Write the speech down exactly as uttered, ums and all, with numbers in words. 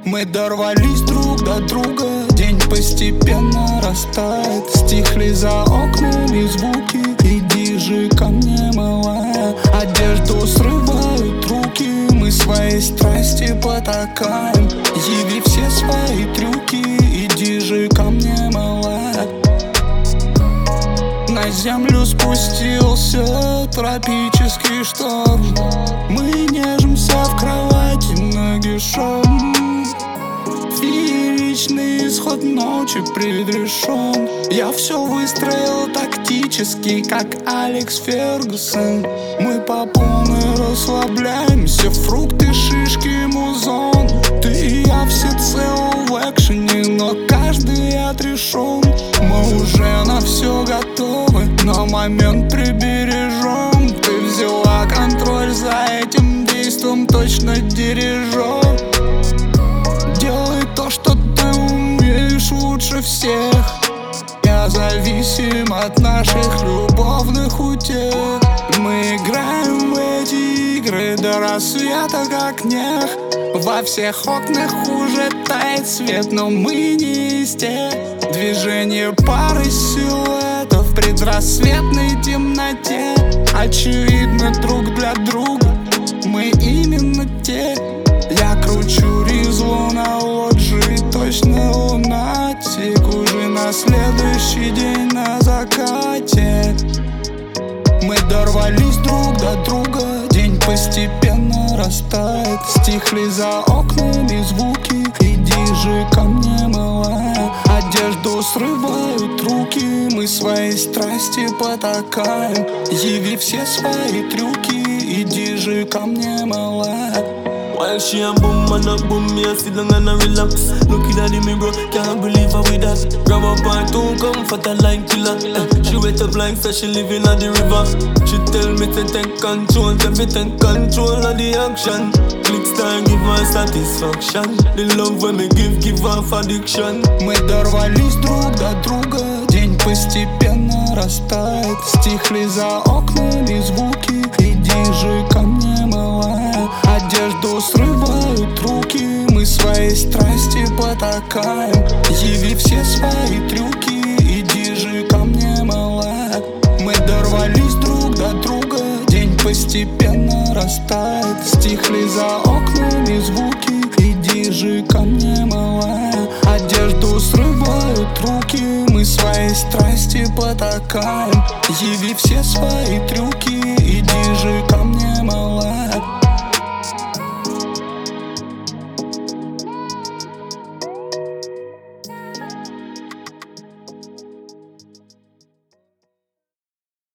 Мы дорвались друг до друга, день постепенно растает. Стихли за окнами звуки, иди же ко мне, малая. Одежду срывают руки, мы своей страсти потакаем. Яви все свои трюки, иди же ко мне, малая. На землю спустился тропический шторм. Мы нежимся в кровати нагишом. Фееричный исход ночи предрешен. Я все выстроил тактически, как Алекс Фергюсон. Мы по полной расслабляемся, фрукты, шишки, музон. Ты и я всецело в экшене, но каждый отрешен. Мы уже на все готовы, но момент прибережем. Ты взяла контроль за этим действом, точно дирижер. Делай то, что ты умеешь лучше всех. Я зависим от наших любовных утех. Мы играем в эти игры до рассвета, как нех. Во всех окнах уже тает свет, но мы не из тех. Движение пары силуэтов в предрассветной темноте. Очевидно друг для друга мы именно те. Я кручу ризлу на лоджии, точно лунатик. Уже на следующий день на закате. Мы дорвались друг до друга, день постепенно растает. Стихли за окнами звуки, иди же ко мне, малая. Одежду срывают руки, мы своей страсти потакаем. Яви все свои трюки, иди же ко мне, малая. While she a boom and a boom, me a sit down and a relax. Looking at the mirror, can't believe how we that. Grab up her too comfortable like killer. eh. She wet up like fish, she living at the river. She tell me to take control, tell me take control of the action. Click star, give her satisfaction. The love when me give, give her addiction. Мы дорвались друг до друга, день постепенно растает. Стихли за окнами звуки, иди же ко мне, малая. Одежду срывают руки, мы своей страсти потакаем. Яви все свои трюки, иди же ко мне, малая. Мы дорвались друг до друга, день постепенно растает. Стихли за окнами звуки, иди же ко мне, малая. Одежду срывают руки, мы своей страсти потакаем. Яви все свои трюки,